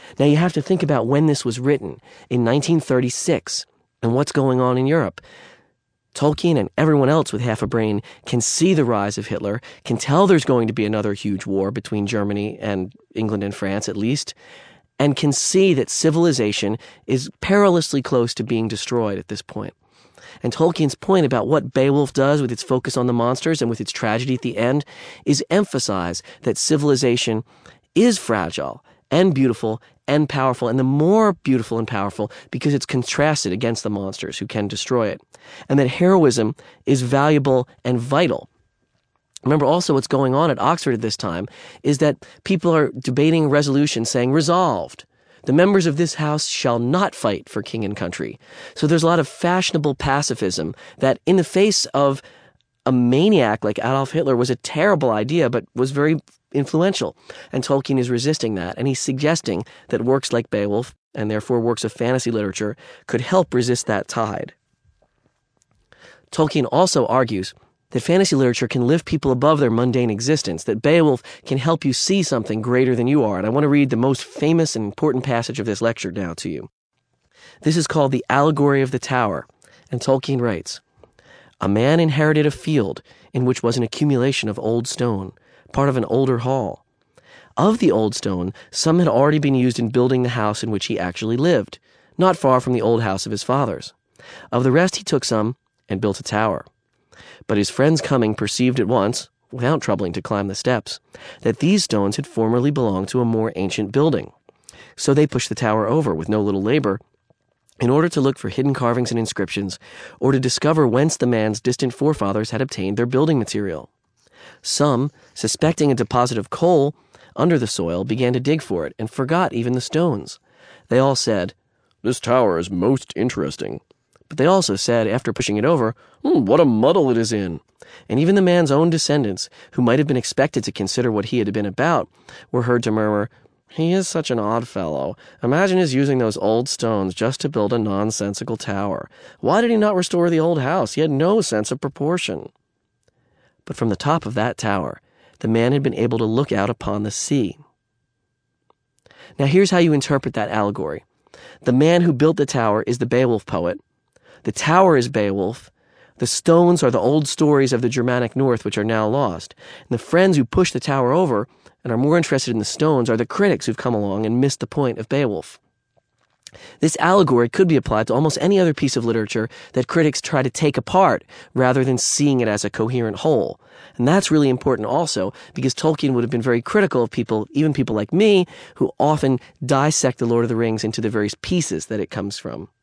Now you have to think about when this was written, in 1936, and what's going on in Europe. Tolkien and everyone else with half a brain can see the rise of Hitler, can tell there's going to be another huge war between Germany and England and France at least, and can see that civilization is perilously close to being destroyed at this point. And Tolkien's point about what Beowulf does with its focus on the monsters and with its tragedy at the end is emphasize that civilization is fragile and beautiful and powerful, and the more beautiful and powerful because it's contrasted against the monsters who can destroy it, and that heroism is valuable and vital. Remember also what's going on at Oxford at this time is that people are debating resolutions saying, resolved, the members of this house shall not fight for king and country. So there's a lot of fashionable pacifism that in the face of a maniac like Adolf Hitler was a terrible idea, but was very influential. And Tolkien is resisting that, and he's suggesting that works like Beowulf, and therefore works of fantasy literature, could help resist that tide. Tolkien also argues that fantasy literature can lift people above their mundane existence, that Beowulf can help you see something greater than you are. And I want to read the most famous and important passage of this lecture now to you. This is called The Allegory of the Tower, and Tolkien writes, "A man inherited a field in which was an accumulation of old stone, part of an older hall. Of the old stone, some had already been used in building the house in which he actually lived, not far from the old house of his fathers. Of the rest he took some and built a tower. But his friends coming perceived at once, without troubling to climb the steps, that these stones had formerly belonged to a more ancient building. So they pushed the tower over with no little labor, in order to look for hidden carvings and inscriptions, or to discover whence the man's distant forefathers had obtained their building material. Some, suspecting a deposit of coal under the soil, began to dig for it, and forgot even the stones. They all said, 'This tower is most interesting.' But they also said, after pushing it over, 'What a muddle it is in.' And even the man's own descendants, who might have been expected to consider what he had been about, were heard to murmur, 'He is such an odd fellow. Imagine his using those old stones just to build a nonsensical tower. Why did he not restore the old house? He had no sense of proportion.' But from the top of that tower, the man had been able to look out upon the sea." Now here's how you interpret that allegory. The man who built the tower is the Beowulf poet. The tower is Beowulf. The stones are the old stories of the Germanic North, which are now lost. And the friends who push the tower over and are more interested in the stones are the critics who've come along and missed the point of Beowulf. This allegory could be applied to almost any other piece of literature that critics try to take apart rather than seeing it as a coherent whole. And that's really important also because Tolkien would have been very critical of people, even people like me, who often dissect The Lord of the Rings into the various pieces that it comes from.